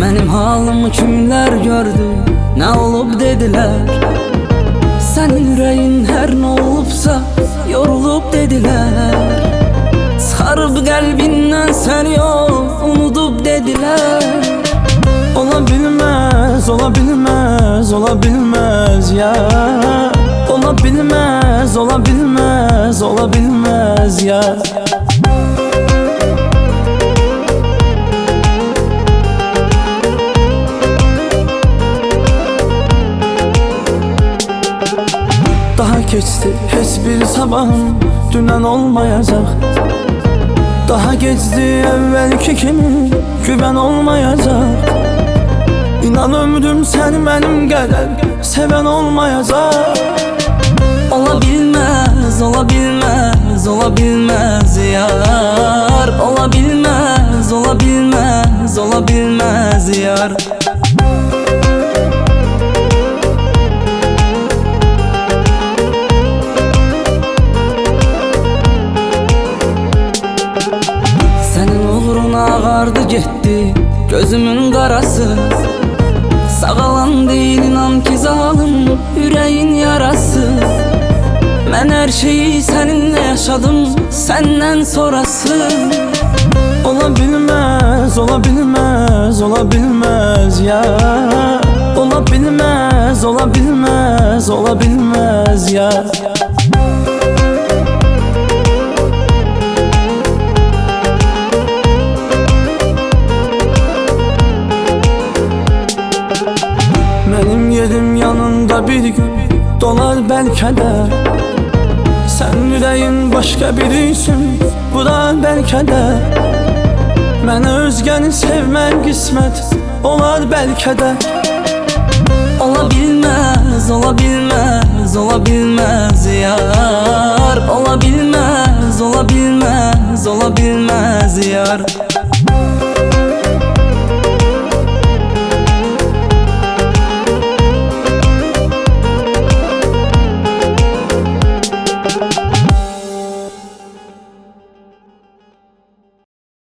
Mənim halımı kimlər gördü, nə olub dedilər. Sənin ürəyin hər nə olubsa, yorulub dedilər. Çıxarıb qəlbindən səni unudub dedilər. Ola bilməz, ola bilməz, ola bilməz ya. Ola bilməz, ola bilməz, ola bilməz ya. Daha keçdi heç bir sabahım dünən olmayacaq. Daha geçdi əvvəlki kimi güvən olmayacaq. İnan ömrüm səni mənim qədər sevən olmayacaq. Ola bilməz, ola bilməz, ola bilməz yar. Ola bilməz, ola bilməz, ola bilməz yar. Ağardı getdi gözümün qarası. Sağalan deyil inan ki zalım ürəyin yarası. Mən hər şeyi səninlə yaşadım, səndən sonrası. Ola bilməz, ola bilməz, ola bilməz ya. Ola bilməz, ola bilməz, ola bilməz ya. Mənim yerim yanında bir gün dolar bəlkə də. Sən ürəyin başqa biri üçün bular bəlkə də. Mənə özgəni sevmək qismət olar bəlkə də. Ola bilməz, ola bilməz, ola bilməz yar. Ola bilməz, ola bilməz, ola bilməz yar.